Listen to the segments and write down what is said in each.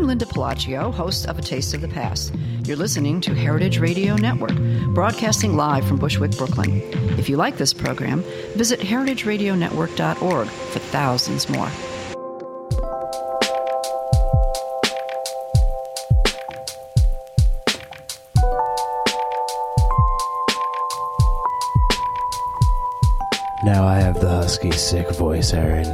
I'm Linda Pelaccio, host of A Taste of the Past. You're listening to Heritage Radio Network, broadcasting live from Bushwick, Brooklyn. If you like this program, visit heritageradionetwork.org for thousands more. Now I have the husky, sick voice, Erin.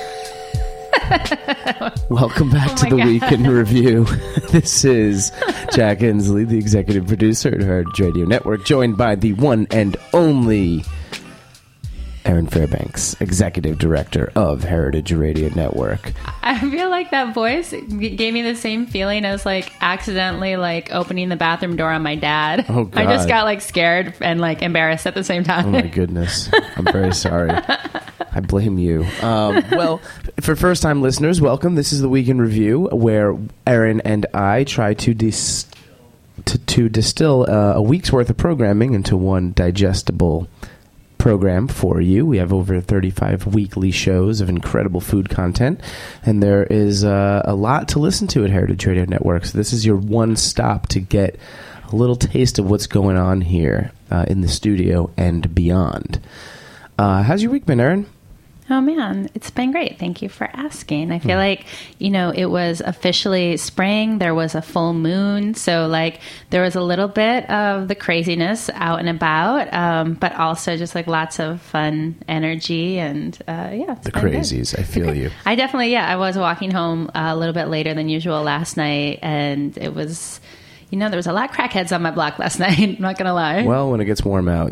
Welcome back to the God. Week in Review. This is Jack Inslee, the executive producer at Heritage Radio Network, joined by the one and only Erin Fairbanks, executive director of Heritage Radio Network. I feel like that voice gave me the same feeling as like accidentally like opening the bathroom door on my dad. Oh, God. I just got like scared and like embarrassed at the same time. Oh, my goodness. I'm very sorry. I blame you. Well, for first-time listeners, welcome. This is the Week in Review, where Erin and I try to distill a week's worth of programming into one digestible program for you. We have over 35 weekly shows of incredible food content, and there is a lot to listen to at Heritage Radio Network. So this is your one stop to get a little taste of what's going on here in the studio and beyond. How's your week been, Erin? Oh man, it's been great. Thank you for asking. I feel like, it was officially spring. There was a full moon. So like there was a little bit of the craziness out and about, but also just like lots of fun energy and yeah. The crazies. Good. I feel you. I definitely, I was walking home a little bit later than usual last night, and it was, there was a lot of crackheads on my block last night. I'm not going to lie. Well, when it gets warm out,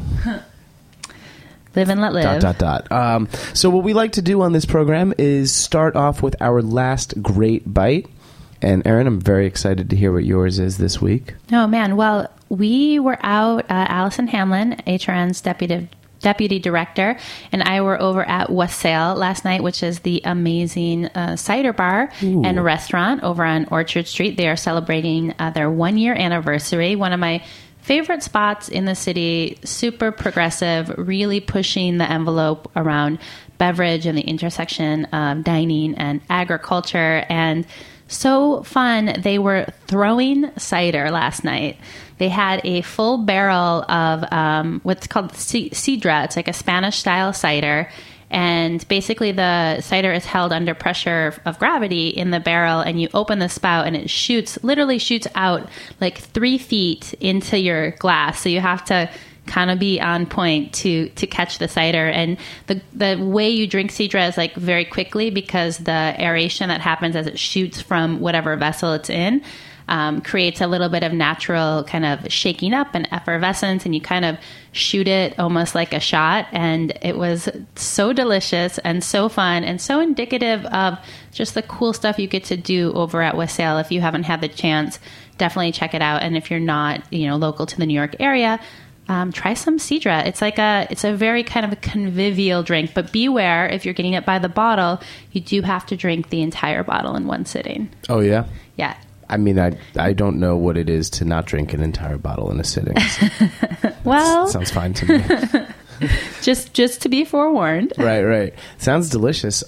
Live and let live. So what we like to do on this program is start off with our last great bite. And Erin, I'm very excited to hear what yours is this week. Oh, man. Well, we were out, Allison Hamlin, HRN's deputy director, and I were over at Wassail last night, which is the amazing cider bar and restaurant over on Orchard Street. They are celebrating their 1-year anniversary. One of my favorite spots in the city, super progressive, really pushing the envelope around beverage and the intersection of dining and agriculture, and so fun. They were throwing cider last night. They had a full barrel of what's called sidra. It's like a Spanish-style cider. And basically the cider is held under pressure of gravity in the barrel, and you open the spout and it literally shoots out like 3 feet into your glass. So you have to kind of be on point to catch the cider. And the way you drink sidra is like very quickly, because the aeration that happens as it shoots from whatever vessel it's in creates a little bit of natural kind of shaking up and effervescence, and you kind of shoot it almost like a shot. And it was so delicious and so fun and so indicative of just the cool stuff you get to do over at Wassail. If you haven't had the chance, definitely check it out. And if you're not, local to the New York area, try some sidra. It's a very kind of a convivial drink, but beware, if you're getting it by the bottle, you do have to drink the entire bottle in one sitting. Oh, yeah? Yeah. I mean, I don't know what it is to not drink an entire bottle in a sitting. Well, sounds fine to me. just to be forewarned. Right. Sounds delicious.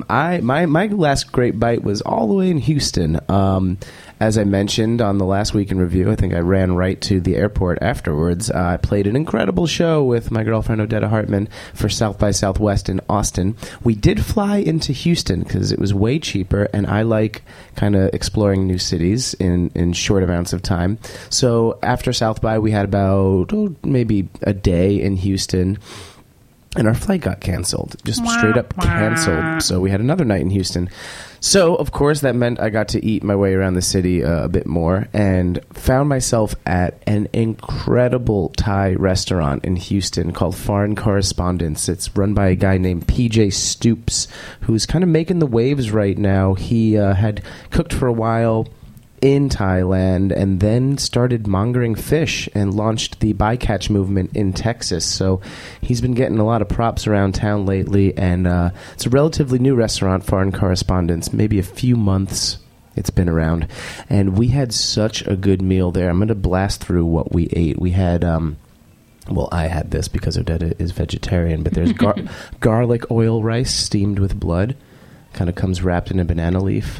My last great bite was all the way in Houston. As I mentioned on the last Week in Review, I think I ran right to the airport afterwards. I played an incredible show with my girlfriend Odetta Hartman for South by Southwest in Austin. We did fly into Houston because it was way cheaper, and I like kind of exploring new cities in short amounts of time. So after South by, we had about maybe a day in Houston, and our flight got canceled, just straight up canceled. So we had another night in Houston. So, of course, that meant I got to eat my way around the city a bit more, and found myself at an incredible Thai restaurant in Houston called Foreign Correspondents. It's run by a guy named PJ Stoops, who's kind of making the waves right now. He had cooked for a while in Thailand, and then started mongering fish and launched the bycatch movement in Texas. So he's been getting a lot of props around town lately, and it's a relatively new restaurant, Foreign Correspondents, maybe a few months it's been around. And we had such a good meal there. I'm going to blast through what we ate. We had well, I had this because Odetta is vegetarian, but there's garlic oil rice steamed with blood. Kind of comes wrapped in a banana leaf.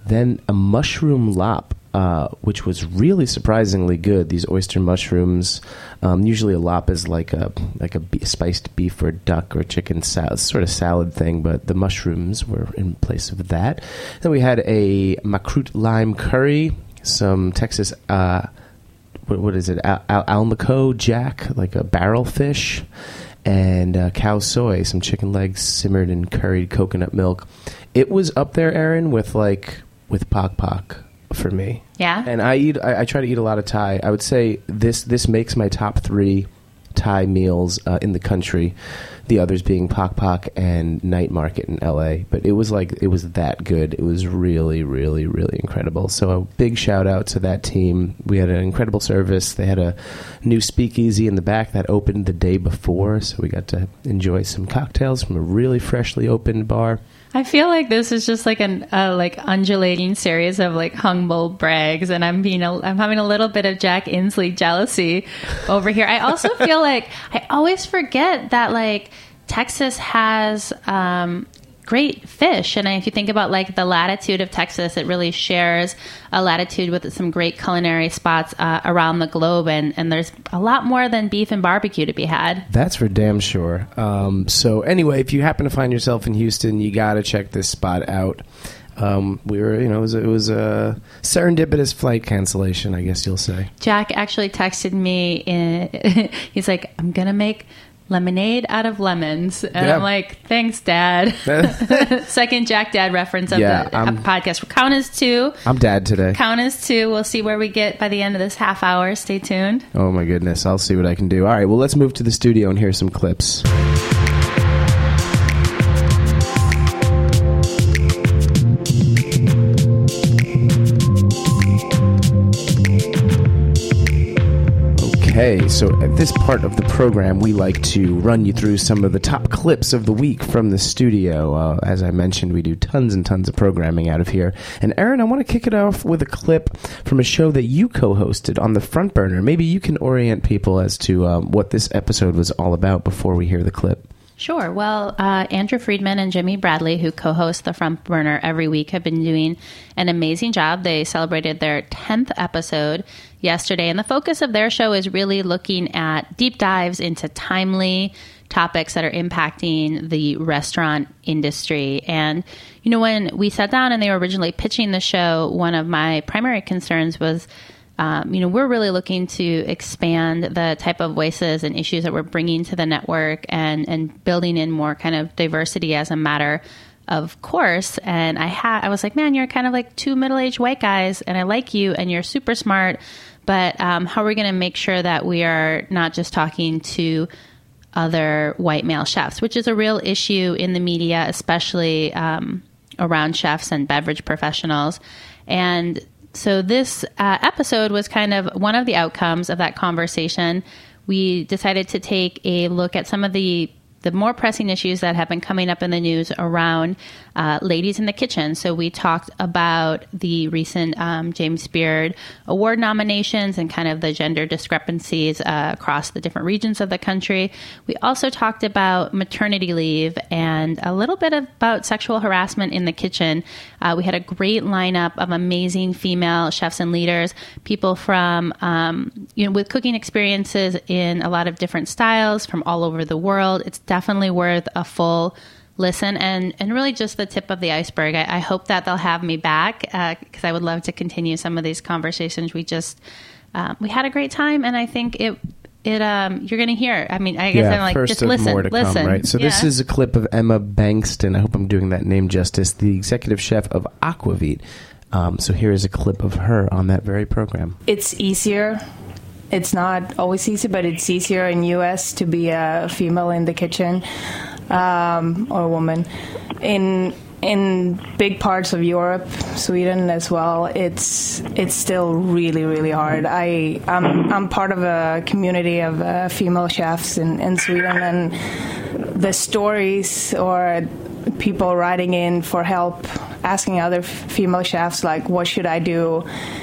Then a mushroom lop, which was really surprisingly good. These oyster mushrooms, usually a lop is like a spiced beef or duck or chicken salad, sort of salad thing, but the mushrooms were in place of that. Then we had a makrut lime curry, some Texas, what is it, almaco jack, like a barrel fish, and cow soy, some chicken legs simmered in curried coconut milk. It was up there, Erin, with Pok Pok for me. Yeah. And I try to eat a lot of Thai. I would say this makes my top 3 Thai meals in the country. The others being Pok Pok and Night Market in LA. But it was that good. It was really, really, really incredible. So a big shout out to that team. We had an incredible service. They had a new speakeasy in the back that opened the day before, so we got to enjoy some cocktails from a really freshly opened bar. I feel like this is just like an undulating series of like humble brags, and I'm having a little bit of Jack Inslee jealousy over here. I also feel like I always forget that like Texas has great fish, and if you think about like the latitude of Texas, it really shares a latitude with some great culinary spots around the globe, and there's a lot more than beef and barbecue to be had. That's for damn sure. So anyway, if you happen to find yourself in Houston, you got to check this spot out. We were, it was a serendipitous flight cancellation, I guess you'll say. Jack actually texted me. He's like, I'm gonna make lemonade out of lemons, and I'm like, thanks, Dad. Second Jack Dad reference of the podcast. Count as 2. I'm Dad today. Count as 2. We'll see where we get by the end of this half hour. Stay tuned. Oh my goodness, I'll see what I can do. All right, well, let's move to the studio and hear some clips. Okay, so at this part of the program, we like to run you through some of the top clips of the week from the studio. As I mentioned, we do tons and tons of programming out of here. And Erin, I want to kick it off with a clip from a show that you co-hosted on the Front Burner. Maybe you can orient people as to what this episode was all about before we hear the clip. Sure. Well, Andrew Friedman and Jimmy Bradley, who co-host The Front Burner every week, have been doing an amazing job. They celebrated their 10th episode yesterday, and the focus of their show is really looking at deep dives into timely topics that are impacting the restaurant industry. And, when we sat down and they were originally pitching the show, one of my primary concerns was we're really looking to expand the type of voices and issues that we're bringing to the network and building in more kind of diversity as a matter of course. And I was like, man, you're kind of like 2 middle-aged white guys, and I like you, and you're super smart. But how are we going to make sure that we are not just talking to other white male chefs, which is a real issue in the media, especially around chefs and beverage professionals. And so this episode was kind of one of the outcomes of that conversation. We decided to take a look at some of the more pressing issues that have been coming up in the news around ladies in the kitchen. So we talked about the recent James Beard Award nominations and kind of the gender discrepancies across the different regions of the country. We also talked about maternity leave and a little bit about sexual harassment in the kitchen. We had a great lineup of amazing female chefs and leaders, people from, with cooking experiences in a lot of different styles from all over the world. It's definitely worth a full listen and really just the tip of the iceberg. I hope that they'll have me back because I would love to continue some of these conversations. We had a great time, and I think you're going to hear. I mean, I guess I'm like, just listen, more to come, right? So this is a clip of Emma Bankston. I hope I'm doing that name justice. The executive chef of Aquavit. So here is a clip of her on that very program. It's easier. It's not always easy, but it's easier in U.S. to be a female in the kitchen or a woman. In big parts of Europe, Sweden as well, it's still really, really hard. I'm part of a community of female chefs in Sweden, and the stories or people writing in for help, asking other female chefs like, what should I do?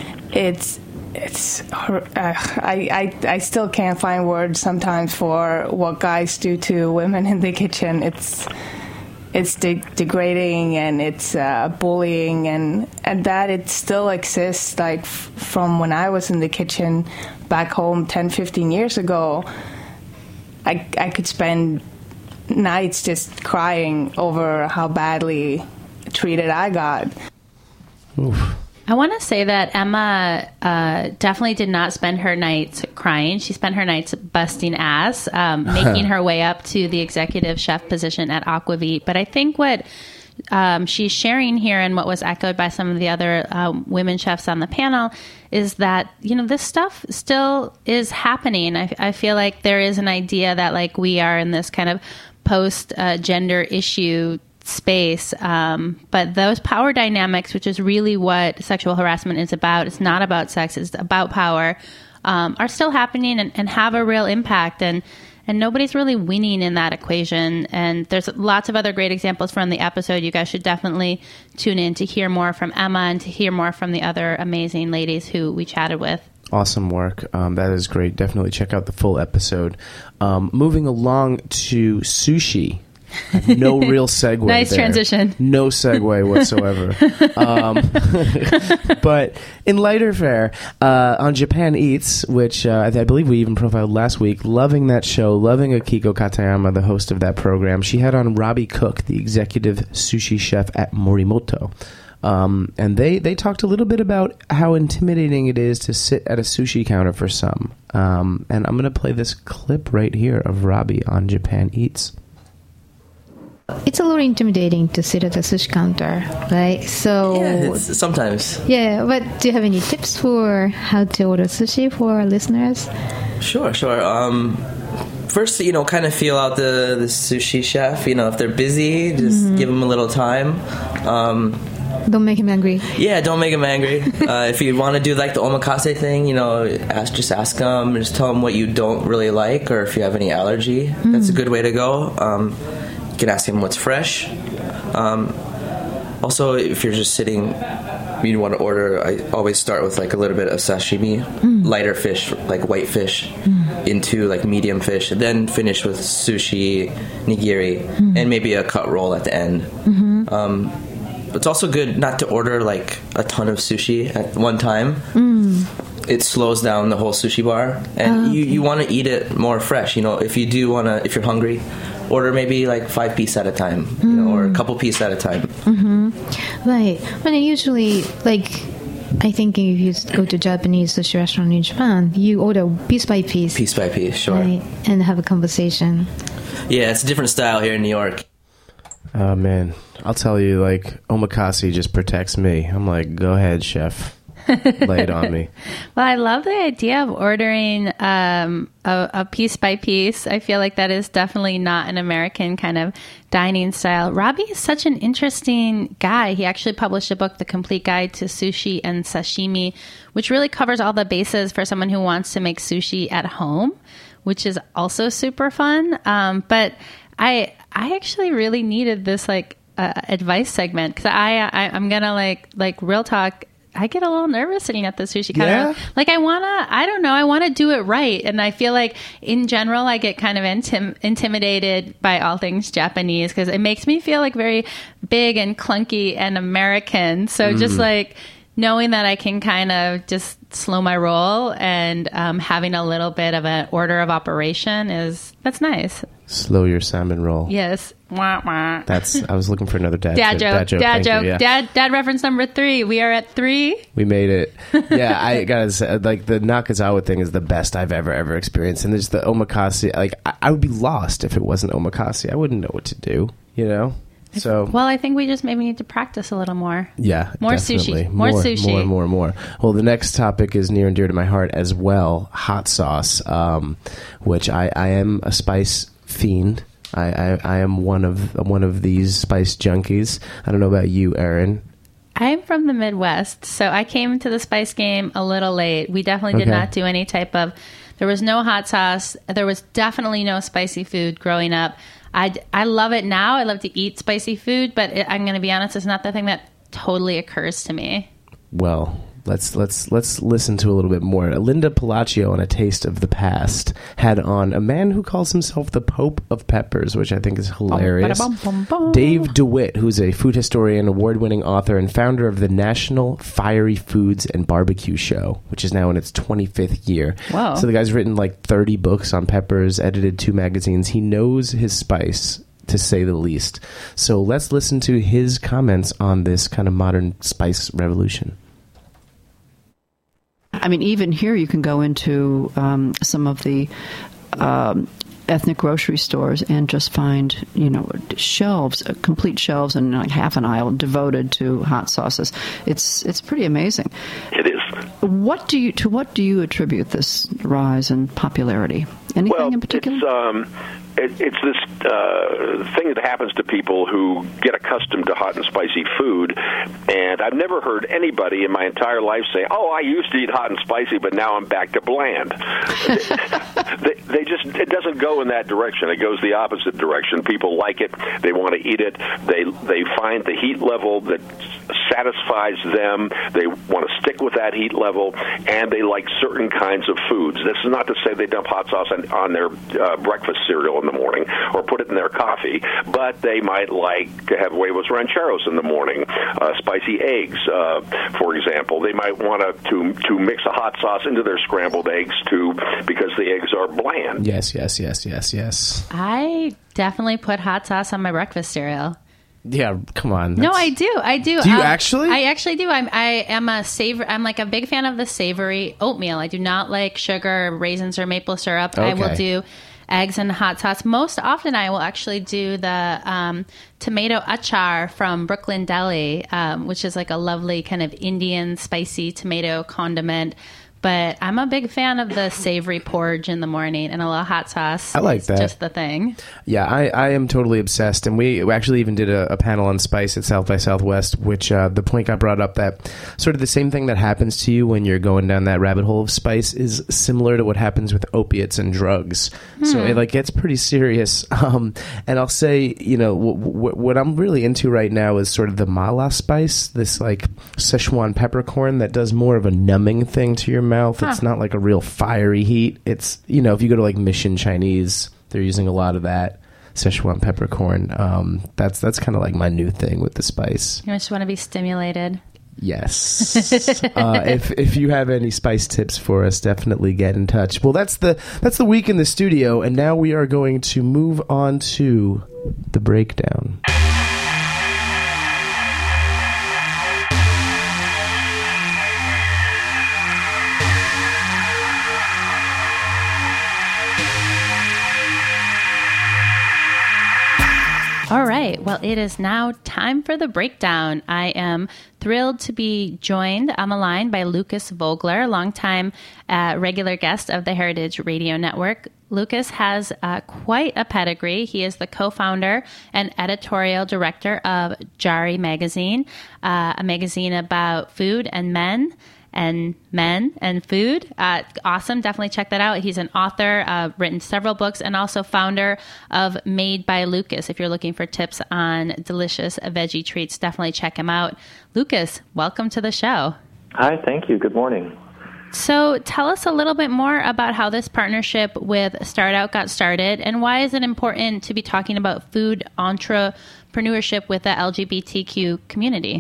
I still can't find words sometimes for what guys do to women in the kitchen. it's degrading and it's bullying, and that it still exists. Like from when I was in the kitchen back home 10, 15 years ago, I could spend nights just crying over how badly treated I got. Oof. I want to say that Emma definitely did not spend her nights crying. She spent her nights busting ass, making her way up to the executive chef position at Aquavit. But I think what she's sharing here, and what was echoed by some of the other women chefs on the panel, is that, you know, this stuff still is happening. I feel like there is an idea that, like, we are in this kind of post-gender issue space, but those power dynamics, which is really what sexual harassment is about, it's not about sex, it's about power, are still happening and have a real impact, and nobody's really winning in that equation. And there's lots of other great examples from the episode. You guys should definitely tune in to hear more from Emma and to hear more from the other amazing ladies who we chatted with. Awesome work. That is great. Definitely check out the full episode. Moving along to sushi. No real segue. Nice there. Transition. No segue whatsoever. But in lighter fare, on Japan Eats, which I believe we even profiled last week, loving that show, loving Akiko Katayama, the host of that program. She had on Robbie Cook, the executive sushi chef at Morimoto. And they talked a little bit about how intimidating it is to sit at a sushi counter for some. And I'm going to play this clip right here of Robbie on Japan Eats. It's a little intimidating to sit at a sushi counter, right? So yeah, sometimes. Yeah, but do you have any tips for how to order sushi for our listeners? Sure. First, kind of feel out the sushi chef. If they're busy, just give them a little time. Don't make him angry. Yeah, don't make him angry. If you want to do like the omakase thing, just ask them, just tell them what you don't really like, or if you have any allergy. That's a good way to go. You can ask him what's fresh. Also, if you're just sitting, you want to order, I always start with like a little bit of sashimi, lighter fish, like white fish, into like medium fish, and then finish with sushi, nigiri, and maybe a cut roll at the end. It's also good not to order like a ton of sushi at one time. It slows down the whole sushi bar, and you want to eat it more fresh. If you do want to, if you're hungry, order maybe like 5 pieces at a time, or a couple pieces at a time. Right. But usually, I think if you go to Japanese sushi restaurant in Japan, you order piece by piece. Piece by piece, sure. Right, and have a conversation. Yeah, it's a different style here in New York. Oh, man. I'll tell you, omakase just protects me. I'm like, go ahead, chef. Lay it on me. Well, I love the idea of ordering a piece by piece. I feel like that is definitely not an American kind of dining style. Robbie is such an interesting guy. He actually published a book, The Complete Guide to Sushi and Sashimi, which really covers all the bases for someone who wants to make sushi at home, which is also super fun. But I actually really needed this advice segment, because I'm gonna like real talk. I get a little nervous sitting at the sushi counter. Yeah? I want to do it right. And I feel like in general, I get kind of intimidated by all things Japanese, because it makes me feel like very big and clunky and American. So just knowing that I can kind of just slow my roll and having a little bit of an order of operation that's nice. Slow your salmon roll. Yes. Wah, wah. I was looking for another dad joke. Dad joke. Yeah. Dad reference number 3. We are at 3. We made it. Yeah, I gotta say, the Nakazawa thing is the best I've ever experienced. And there's the omakase. I would be lost if it wasn't omakase. I wouldn't know what to do, So, well, I think we just maybe need to practice a little more. Yeah, more definitely. Sushi, more sushi, more. Well, the next topic is near and dear to my heart as well: hot sauce, which I am a spice fiend. I am one of these spice junkies. I don't know about you, Erin. I'm from the Midwest, so I came to the spice game a little late. We definitely did not do any type of. There was no hot sauce. There was definitely no spicy food growing up. I love it now. I love to eat spicy food, but I'm going to be honest, it's not the thing that totally occurs to me. Well, Let's listen to a little bit more. Linda Palacio on A Taste of the Past had on a man who calls himself the Pope of Peppers, which I think is hilarious. Dave DeWitt, who's a food historian, award-winning author, and founder of the National Fiery Foods and Barbecue Show, which is now in its 25th year. Wow. So the guy's written like 30 books on peppers, edited 2 magazines. He knows his spice, to say the least. So let's listen to his comments on this kind of modern spice revolution. I mean, even here you can go into some of the ethnic grocery stores and just find, shelves, complete shelves, and like half an aisle devoted to hot sauces. It's pretty amazing. It is. What do you attribute this rise in popularity? Anything in particular? It's this thing that happens to people who get accustomed to hot and spicy food, and I've never heard anybody in my entire life say, "Oh, I used to eat hot and spicy, but now I'm back to bland." It doesn't go in that direction. It goes the opposite direction. People like it. They want to eat it. They find the heat level that satisfies them. They want to stick with that heat level, and they like certain kinds of foods. This is not to say they dump hot sauce on their breakfast cereal in the morning or put it in their coffee, but they might like to have huevos rancheros in the morning, spicy eggs, for example. They might want to mix a hot sauce into their scrambled eggs too, because the eggs are bland. Yes. I definitely put hot sauce on my breakfast cereal. Yeah, come on. No, I do. Do you actually? I actually do. I am I'm like a big fan of the savory oatmeal. I do not like sugar, raisins, or maple syrup. Okay. I will do eggs and hot sauce. Most often, I will actually do the tomato achar from Brooklyn Deli, which is like a lovely kind of Indian spicy tomato condiment. But I'm a big fan of the savory porridge in the morning, and a little hot sauce. I like that. Just the thing. Yeah, I am totally obsessed. And we actually even did a panel on spice at South by Southwest, which the point got brought up that sort of the same thing that happens to you when you're going down that rabbit hole of spice is similar to what happens with opiates and drugs. So it gets pretty serious. And I'll say, what I'm really into right now is sort of the mala spice, this like Szechuan peppercorn that does more of a numbing thing to your mouth. It's not like a real fiery heat. It's, if you go to like Mission Chinese, they're using a lot of that Szechuan peppercorn. That's kind of like my new thing with the spice. You just want to be stimulated. Yes. If you have any spice tips for us, definitely get in touch. Well, that's the week in the studio, and now we are going to move on to the breakdown. All right. Well, it is now time for the breakdown. I am thrilled to be joined on the line by Lucas Vogler, longtime regular guest of the Heritage Radio Network. Lucas has quite a pedigree. He is the co-founder and editorial director of Jari Magazine, a magazine about food and men and food. Awesome. Definitely check that out. He's an author, written several books, and also founder of Made by Lucas. If you're looking for tips on delicious veggie treats, definitely check him out. Lucas, welcome to the show. Hi, thank you. Good morning. So tell us a little bit more about how this partnership with Start Out got started, and why is it important to be talking about food entrepreneurship with the LGBTQ community?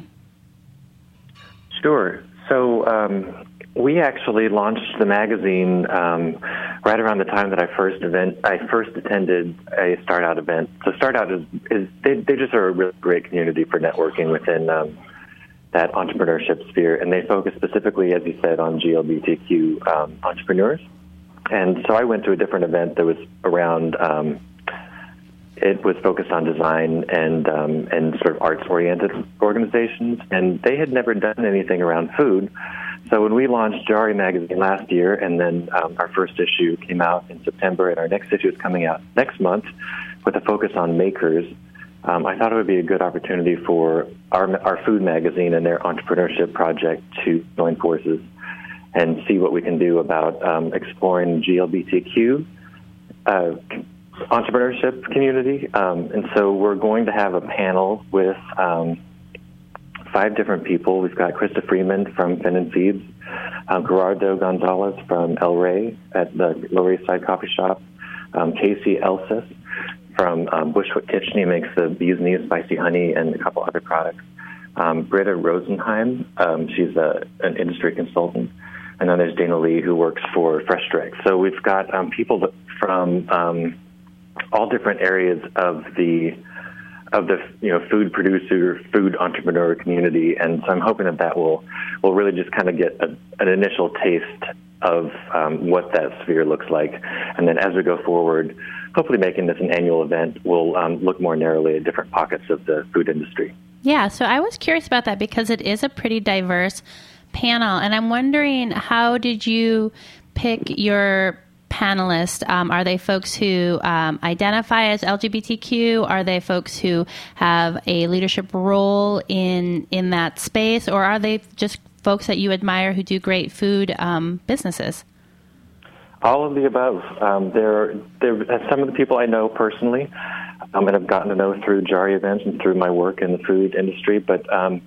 Sure. So we actually launched the magazine right around the time that I first attended a Start Out event. So Start Out is they just are a really great community for networking within that entrepreneurship sphere, and they focus specifically, as you said, on GLBTQ entrepreneurs. And so I went to a different event that was around. It was focused on design and sort of arts-oriented organizations, and they had never done anything around food. So when we launched Jari Magazine last year, and then our first issue came out in September, and our next issue is coming out next month with a focus on makers, I thought it would be a good opportunity for our food magazine and their entrepreneurship project to join forces and see what we can do about exploring GLBTQ entrepreneurship community. And so we're going to have a panel with 5 different people. We've got Krista Freeman from Finn & Feeds, Gerardo Gonzalez from El Rey at the Lower East Side Coffee Shop, Casey Elsis from Bushwick Kitchen. He makes the bee's knees, spicy honey, and a couple other products. Britta Rosenheim, she's an industry consultant. And then there's Dana Lee, who works for Fresh Direct. So we've got people from all different areas of the food producer, food entrepreneur community, and so I'm hoping that will really just kind of get an initial taste of what that sphere looks like, and then as we go forward, hopefully making this an annual event, we'll look more narrowly at different pockets of the food industry. Yeah, so I was curious about that because it is a pretty diverse panel, and I'm wondering, how did you pick your panelists? Are they folks who identify as LGBTQ? Are they folks who have a leadership role in that space? Or are they just folks that you admire who do great food businesses? All of the above. They're some of the people I know personally and have gotten to know through Jari events and through my work in the food industry. But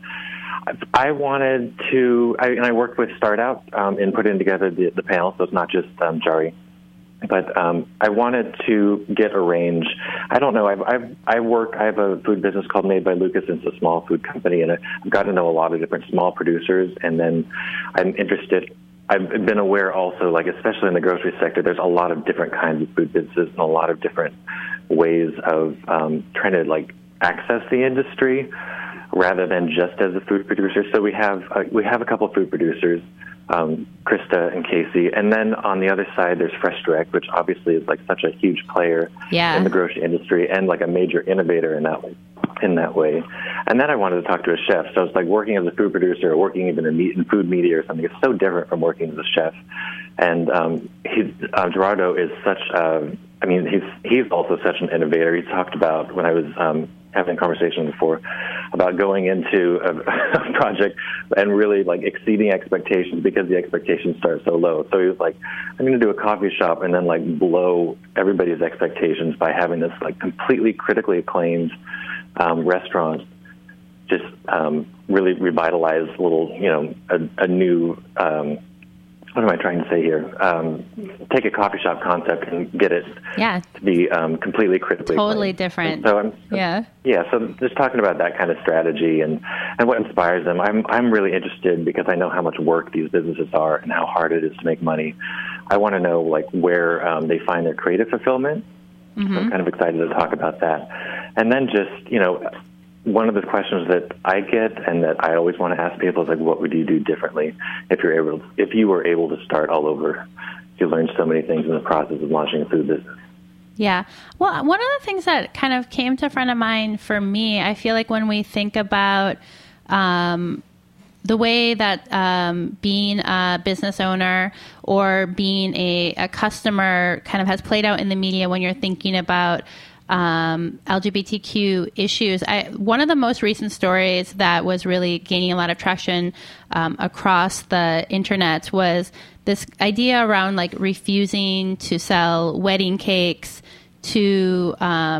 I wanted to, and I worked with Start Out in putting together the panel, so it's not just Jari. But I wanted to get a range. I don't know. I have a food business called Made by Lucas. It's a small food company, and I've got to know a lot of different small producers. And then I'm interested. I've been aware also, like especially in the grocery sector, there's a lot of different kinds of food businesses and a lot of different ways of trying to like access the industry rather than just as a food producer. So we have a couple of food producers. Krista and Casey, and then on the other side there's Fresh Direct, which obviously is like such a huge player in the grocery industry and like a major innovator in that way. And then I wanted to talk to a chef, so it's like working as a food producer or working even in food media or something. It's so different from working as a chef. And Gerardo is such he's also such an innovator. He talked about, when I was having a conversation before, about going into a project and really like exceeding expectations because the expectations start so low. So he was like, I'm going to do a coffee shop and then like blow everybody's expectations by having this like completely critically acclaimed restaurant just really revitalize a new what am I trying to say here? Take a coffee shop concept and get it to be completely critically totally acclaimed. different. And so so just talking about that kind of strategy and what inspires them. I'm really interested because I know how much work these businesses are and how hard it is to make money. I want to know like where they find their creative fulfillment. Mm-hmm. So I'm kind of excited to talk about that. And then just, one of the questions that I get and that I always want to ask people is like, what would you do differently if you were able to start all over? You learned so many things in the process of launching a food business. Yeah. Well, one of the things that kind of came to front of mind for me, I feel like when we think about the way that being a business owner or being a customer kind of has played out in the media when you're thinking about LGBTQ issues. One of the most recent stories that was really gaining a lot of traction across the internet was this idea around like refusing to sell wedding cakes to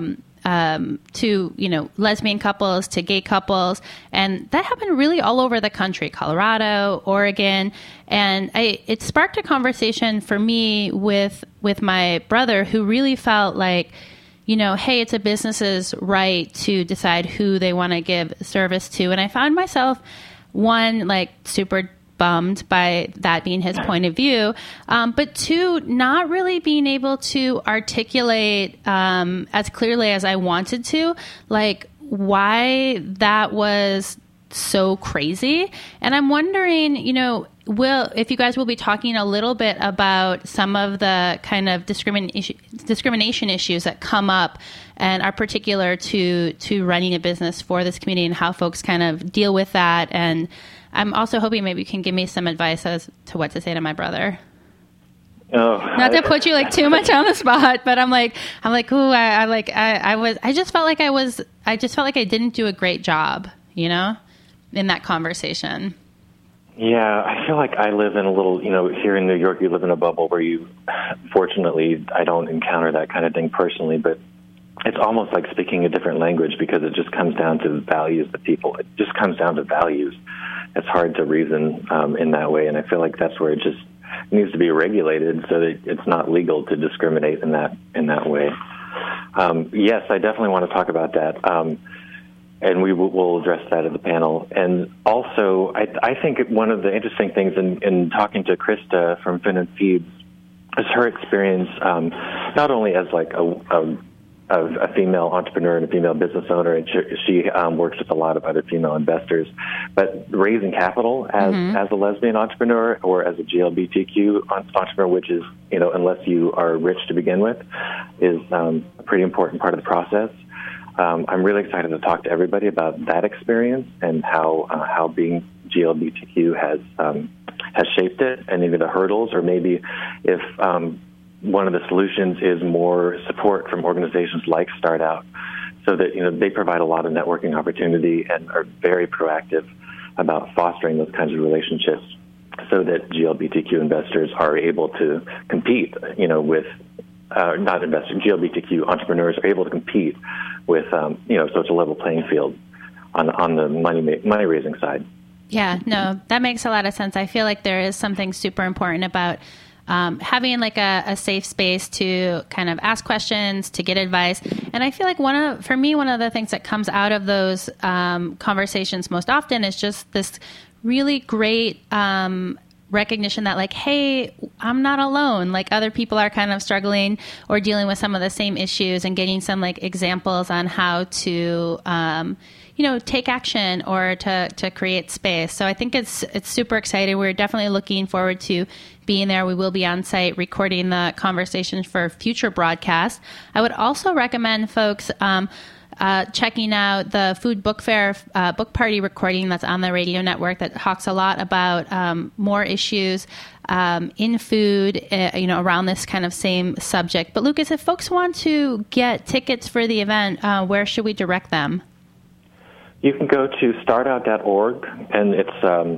lesbian couples, to gay couples. And that happened really all over the country, Colorado, Oregon. And it sparked a conversation for me with my brother, who really felt like, hey, it's a business's right to decide who they want to give service to. And I found myself, one, like super bummed by that being his point of view, but two, not really being able to articulate as clearly as I wanted to, like why that was so crazy. And I'm wondering, if you guys will be talking a little bit about some of the kind of discrimination issues that come up and are particular to running a business for this community and how folks kind of deal with that. And I'm also hoping maybe you can give me some advice as to what to say to my brother. Not to put you like too much on the spot, but I'm like, ooh, I just felt like I didn't do a great job, in that conversation. Yeah, I feel like I live in a little, here in New York, you live in a bubble where fortunately, I don't encounter that kind of thing personally, but it's almost like speaking a different language because it just comes down to values of people. It just comes down to values. It's hard to reason in that way, and I feel like that's where it just needs to be regulated so that it's not legal to discriminate in that way. Yes, I definitely want to talk about that, and we'll address that at the panel. And also, I think one of the interesting things in talking to Krista from Fin and Feeds is her experience, not only as like a female entrepreneur and a female business owner, and she works with a lot of other female investors, but raising capital as a lesbian entrepreneur or as a GLBTQ entrepreneur, which is, unless you are rich to begin with, is a pretty important part of the process. I'm really excited to talk to everybody about that experience and how being GLBTQ has shaped it, and maybe the hurdles, or maybe if one of the solutions is more support from organizations like Start Out, so that they provide a lot of networking opportunity and are very proactive about fostering those kinds of relationships, so that GLBTQ investors are able to compete, with not investors, GLBTQ entrepreneurs are able to compete with, so it's a level playing field on the money raising side. Yeah, no, that makes a lot of sense. I feel like there is something super important about having like a safe space to kind of ask questions, to get advice. And I feel like one of the things that comes out of those conversations most often is just this really great recognition that like, hey, I'm not alone. Like other people are kind of struggling or dealing with some of the same issues, and getting some like examples on how to take action or to create space. So I think it's super exciting. We're definitely looking forward to being there. We will be on site recording the conversations for future broadcasts. I would also recommend folks checking out the Food Book Fair book party recording that's on the radio network that talks a lot about more issues in food, around this kind of same subject. But Lucas, if folks want to get tickets for the event, where should we direct them? You can go to startout.org, and it's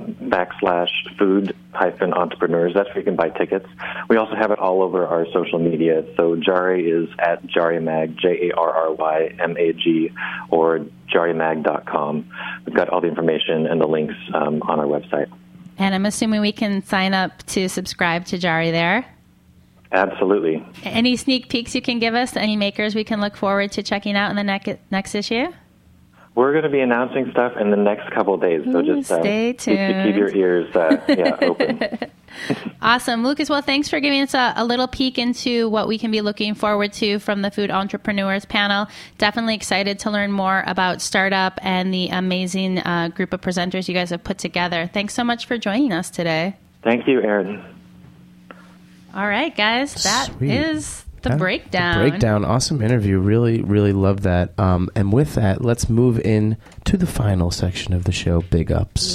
/food-entrepreneurs. That's where you can buy tickets. We also have it all over our social media. So Jari is at JariMag, JarryMag, or JariMag.com. We've got all the information and the links on our website. And I'm assuming we can sign up to subscribe to Jari there? Absolutely. Any sneak peeks you can give us? Any makers we can look forward to checking out in the next issue? We're going to be announcing stuff in the next couple of days, so just stay tuned. Keep your ears open. Awesome. Lucas, well, thanks for giving us a little peek into what we can be looking forward to from the Food Entrepreneurs panel. Definitely excited to learn more about Startup and the amazing group of presenters you guys have put together. Thanks so much for joining us today. Thank you, Erin. All right, guys, that is the breakdown. The breakdown. Awesome interview. Really, really love that. And with that, let's move in to the final section of the show, Big Ups.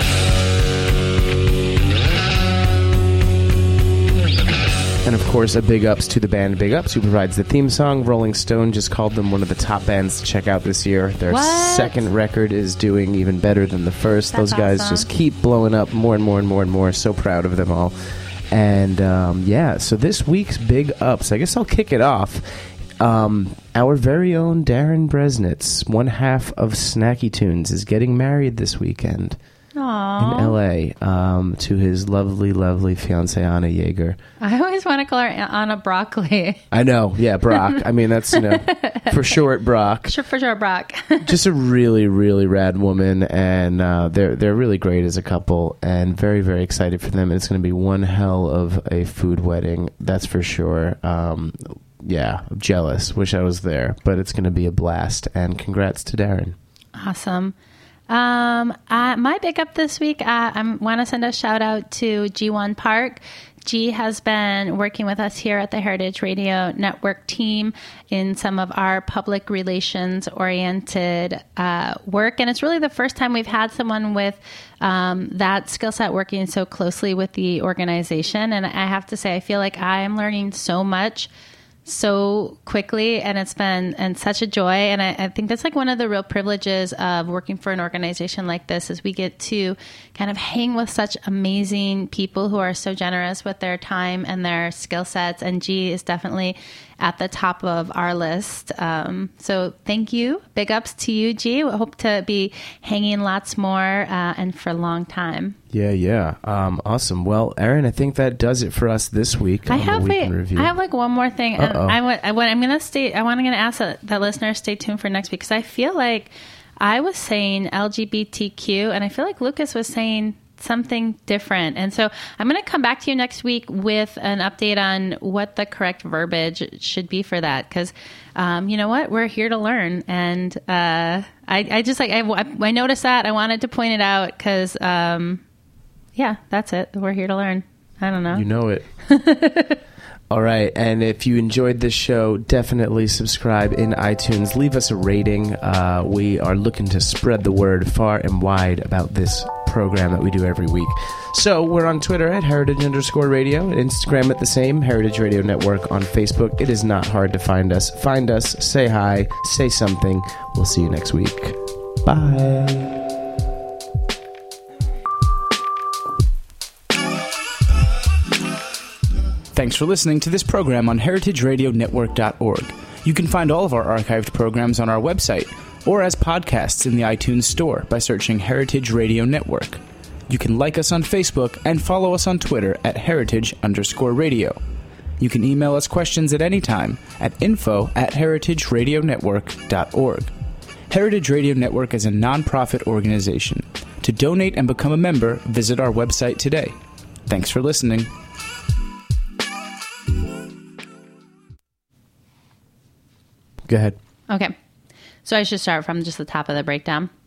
And of course, a big ups to the band Big Ups, who provides the theme song. Rolling Stone just called them one of the top bands to check out this year. Their second record is doing even better than the first. That's Those guys awesome. just keep blowing up more and more and more and more. So proud of them all. And so this week's Big Ups, I guess I'll kick it off. Our very own Darren Bresnitz, one half of Snacky Tunes, is getting married this weekend. Aww. In L.A. To his lovely, lovely fiancée, Anna Yeager. I always want to call her Anna Broccoli. I know, yeah, Brock. I mean, that's, for short, Brock. For sure, Brock. Just a really, really rad woman, and they're really great as a couple, and very, very excited for them. It's going to be one hell of a food wedding, that's for sure. Yeah, I'm jealous. Wish I was there, but it's going to be a blast, and congrats to Darren. Awesome. My big up this week, I want to send a shout out to G1 Park. G has been working with us here at the Heritage Radio Network team in some of our public relations oriented work. And it's really the first time we've had someone with that skill set working so closely with the organization. And I have to say, I feel like I am learning so much so quickly, and it's been such a joy. And I think that's like one of the real privileges of working for an organization like this, is we get to kind of hang with such amazing people who are so generous with their time and their skill sets. And G is definitely at the top of our list. So thank you. Big ups to you, G. We hope to be hanging lots more and for a long time. Yeah. Awesome. Well, Erin, I think that does it for us this week. I have like one more thing. And I want to ask that listeners stay tuned for next week, because I feel like I was saying LGBTQ and I feel like Lucas was saying something different. And so I'm going to come back to you next week with an update on what the correct verbiage should be for that. Because you know what? We're here to learn. And I just like, I noticed that. I wanted to point it out because, yeah, that's it. We're here to learn. I don't know. You know it. All right. And if you enjoyed this show, definitely subscribe in iTunes. Leave us a rating. We are looking to spread the word far and wide about this program that we do every week. So we're on Twitter at heritage_radio, Instagram at the same, Heritage Radio Network, on Facebook. It is not hard to find us. Find us, say hi, say something. We'll see you next week. Bye. Thanks for listening to this program on heritageradionetwork.org. You can find all of our archived programs on our website or as podcasts in the iTunes Store by searching Heritage Radio Network. You can like us on Facebook and follow us on Twitter at heritage_radio. You can email us questions at any time at info@heritageradionetwork.org. Heritage Radio Network is a non-profit organization. To donate and become a member, visit our website today. Thanks for listening. Go ahead. Okay. So I should start from just the top of the breakdown.